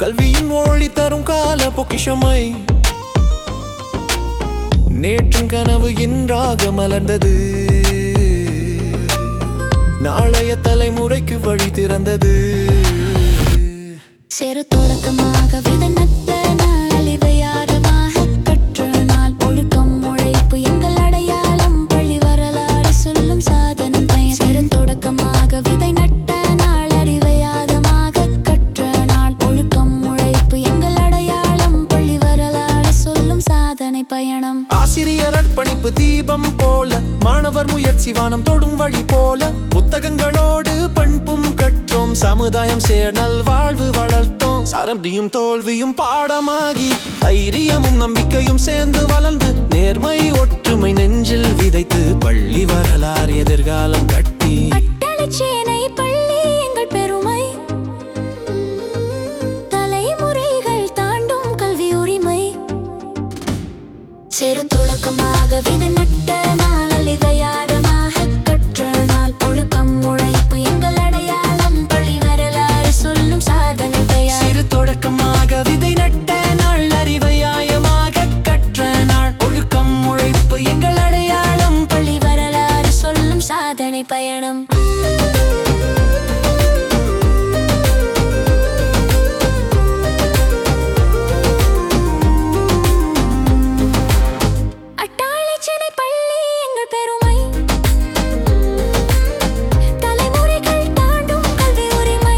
கல்வியின் ஒளி தரும் கால பொக்கிஷமை நேற்றும் கனவு இன்றாக மலர்ந்தது. நாளைய தலைமுறைக்கு வழி திறந்தது. சிறு தொடக்கமாக விதை நட்ட நாள் அழிவையாரமாக கற்ற நாள் ஒழுக்கம் உழைப்பு எங்கள் அடையாளம் பள்ளி வரலாறு சொல்லும் சாதனை பயன். சிறு தொடக்கமாக விதை நட்ட நாள் அழிவையாரமாக கற்ற நாள் ஒழுக்கம் உழைப்பு எங்கள் அடையாளம் பள்ளி வரலாறு சொல்லும் சாதனை பயணம். ஆசிரியர் அர்ப்பணிப்பு தீபம் போல மாணவர் முயற்சி வானம் தொடும் வழி போல புத்தகங்களோடு பண்பும் கற்றோம். சமுதாயம் சேர்நல் வாழ்வு வளர்த்தோம். சாரம்பியும் தோல்வியும் பாடமாகி தைரியமும் நம்பிக்கையும் சேர்ந்து வளர்ந்து நேர்மை ஒற்றுமை நெஞ்சில் விதைத்து பள்ளி வரலாறு எதிர்காலம் கட்டி அட்டளச்சேனை பள்ளி எங்கள் பெருமை தலைமுறைகள் தாண்டும் கல்வி உரிமை. சிறு தொடக்கமாக விதை நட்ட நாள் அழிவையாரமாக கற்ற நாள் ஒழுக்கம் உழைப்பு எங்கள் அடையாளம் பள்ளி வரலாறு சொல்லும் சாதனை பெயர். சிறு தொடக்கமாக விதை நட்ட நாள் அறிவையாயமாக கற்ற நாள் ஒழுக்கம் உழைப்பு எங்கள் அடையாளம் பள்ளி வரலாறு சொல்லும் சாதனை பயணம். அட்டாளச்சேனை பள்ளி எங்கள் பெருமை தலைமுறைகள் தாண்டும் கல்வி உரிமை.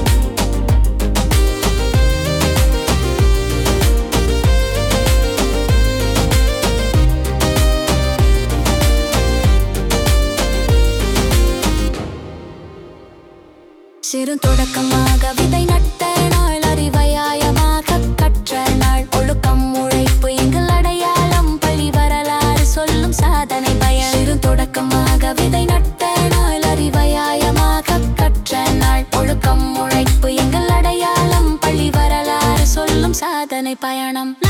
சிறு தொடக்கமாக விதை நட்ட நாள் அறிவையாயமாக கற்ற நாள் ஒழுக்கம் உழைப்பு எங்கள் அடையாளம் பள்ளி வரலாறு சொல்லும் சாதனை பயன். சிறு தொடக்கமாக விதை நட்ட நாள் அறிவையாயமாக கற்ற நாள் ஒழுக்கம் உழைப்பு எங்கள் அடையாளம் பள்ளி வரலாறு சொல்லும் சாதனை பயணம்.